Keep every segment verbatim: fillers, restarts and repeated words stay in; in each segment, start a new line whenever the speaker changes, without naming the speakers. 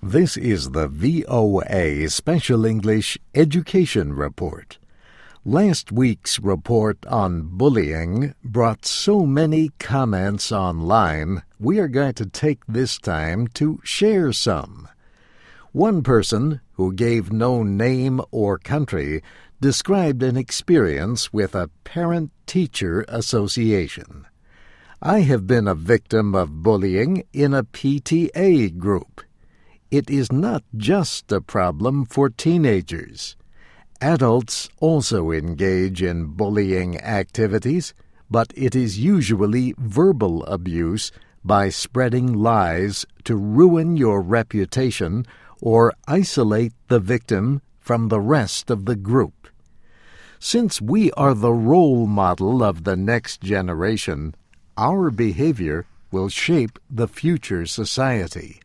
This is the V O A Special English Education Report. Last week's report on bullying brought so many comments online, we are going to take this time to share some. One person, who gave no name or country, described an experience with a parent-teacher association. I have been a victim of bullying in a P T A group. It is not just a problem for teenagers. Adults also engage in bullying activities, but it is usually verbal abuse by spreading lies to ruin your reputation or isolate the victim from the rest of the group. Since we are the role model of the next generation, our behavior will shape the future society.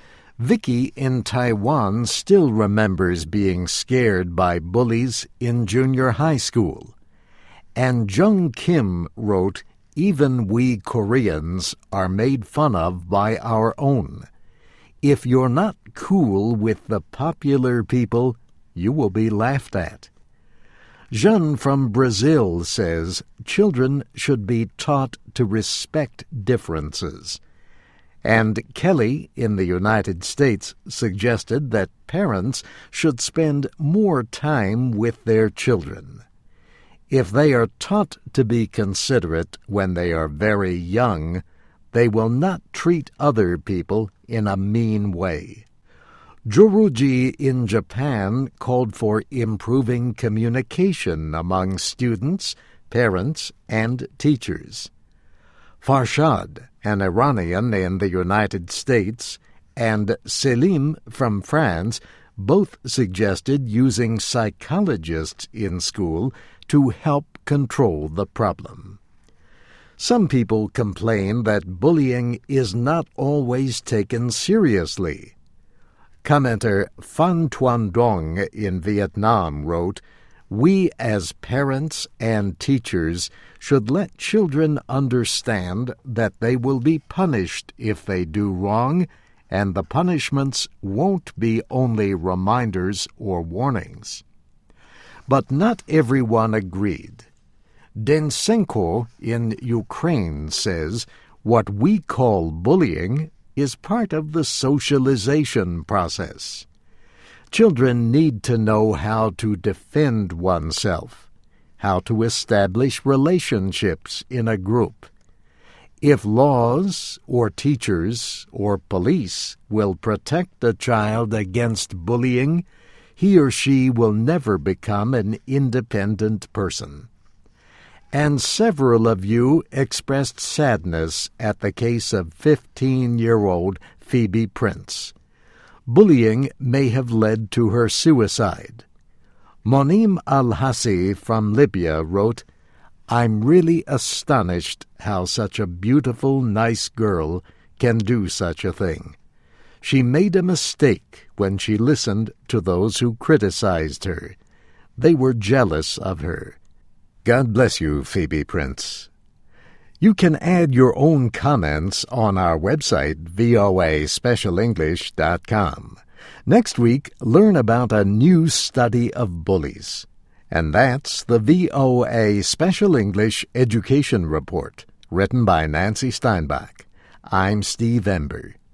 Vicky in Taiwan still remembers being scared by bullies in junior high school. And Jung Kim wrote, "Even we Koreans are made fun of by our own. If you're not cool with the popular people, you will be laughed at." Jean from Brazil says children should be taught to respect differences. And Kelly in the United States suggested that parents should spend more time with their children. If they are taught to be considerate when they are very young, they will not treat other people in a mean way. Joruji in Japan called for improving communication among students, parents, and teachers. Farshad, an Iranian in the United States, and Selim from France both suggested using psychologists in school to help control the problem. Some people complain that bullying is not always taken seriously. Commenter Phan Thuan Dong in Vietnam wrote, "We as parents and teachers should let children understand that they will be punished if they do wrong, and the punishments won't be only reminders or warnings." But not everyone agreed. Densenko in Ukraine says, "What we call bullying is part of the socialization process. Children need to know how to defend oneself, how to establish relationships in a group. If laws or teachers or police will protect a child against bullying, he or she will never become an independent person." And several of you expressed sadness at the case of fifteen-year-old Phoebe Prince. Bullying may have led to her suicide. Monim Al-Hassi from Libya wrote, "I'm really astonished how such a beautiful, nice girl can do such a thing. She made a mistake when she listened to those who criticized her. They were jealous of her." God bless you, Phoebe Prince. You can add your own comments on our website, V O A special english dot com. Next week, learn about a new study of bullies. And that's the V O A Special English Education Report, written by Nancy Steinbach. I'm Steve Ember.